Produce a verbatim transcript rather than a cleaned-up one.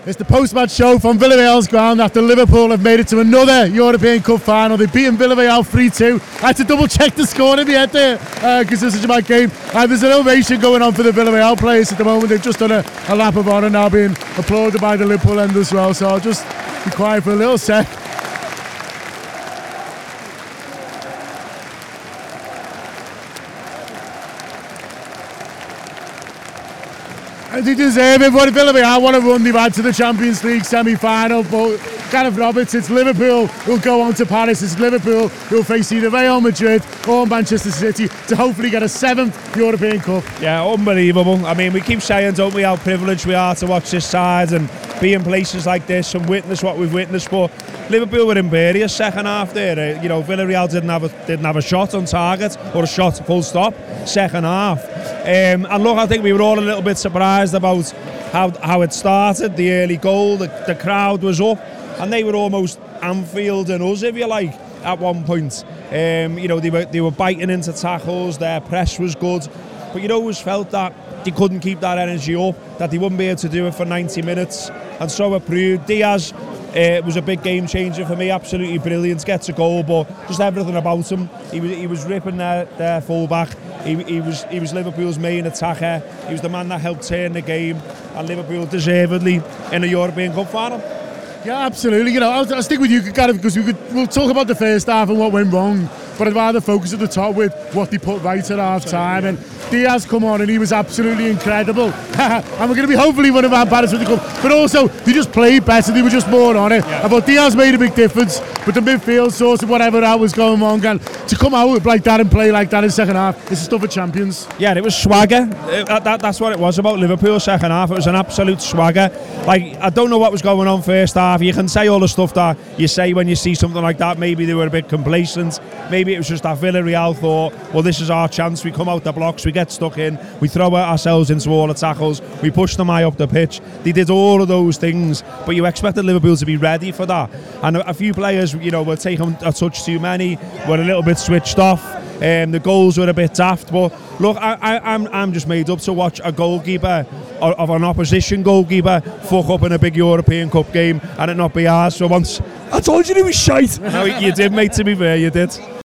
It's the post-match show from Villarreal's ground after Liverpool have made it to another European Cup final. They've beaten Villarreal three two. I had to double-check the score in my head there because uh, this is a bad game. Uh, there's an ovation going on for the Villarreal players at the moment. They've just done a, a lap of honour now, being applauded by the Liverpool end as well. So I'll just be quiet for a little sec. They deserve it, but Villarreal want to run they've had to the Champions League semi-final, but Gareth Roberts, it's Liverpool who'll go on to Paris, it's Liverpool who'll face either Real Madrid or Manchester City to hopefully get a seventh European Cup. Yeah, unbelievable. I mean, we keep saying, don't we, how privileged we are to watch this side and be in places like this and witness what we've witnessed, but Liverpool were imperious second half there. Uh, you know, Villarreal didn't have a, didn't have a shot on target or a shot full stop second half. Um, and look, I think we were all a little bit surprised about how how it started, the early goal, the, the crowd was up, and they were almost Anfield and us, if you like, at one point. Um, you know, they were they were biting into tackles, their press was good, but you always felt that they couldn't keep that energy up, that they wouldn't be able to do it for ninety minutes, and so it proved. Diaz uh, was a big game changer for me, absolutely brilliant, gets a goal, but just everything about him. He was he was ripping their, their full-back. He, he was he was Liverpool's main attacker. He was the man that helped turn the game, and Liverpool deservedly in a European Cup final. Yeah, absolutely. You know, I'll, I'll stick with you, Gareth, because we could we'll talk about the first half and what went wrong, but I'd rather focus at the top with what they put right at half time. And Diaz come on and he was absolutely incredible. And we're going to be hopefully one of our batters with the cup. But also, they just played better. They were just more on it. Yeah. I thought Diaz made a big difference, but the midfield sort of whatever that was going on, and to come out like that and play like that in second half, this is stuff for champions. Yeah, it was swagger. It, that, that's what it was about Liverpool second half. It was an absolute swagger. Like, I don't know what was going on first half. You can say all the stuff that you say when you see something like that. Maybe they were a bit complacent. Maybe it was just that Villarreal thought, well, this is our chance. We come out the blocks, we get stuck in, we throw ourselves into all the tackles, we push them high up the pitch. They did all of those things, but you expected Liverpool to be ready for that. And a, a few players, you know, were taking a touch too many, were a little bit switched off. Um, the goals were a bit daft, but look, I, I, I'm I'm just made up to watch a goalkeeper of an opposition goalkeeper fuck up in a big European Cup game and it not be ours for once. I told you it was shite. No, you did, mate, to be fair, you did.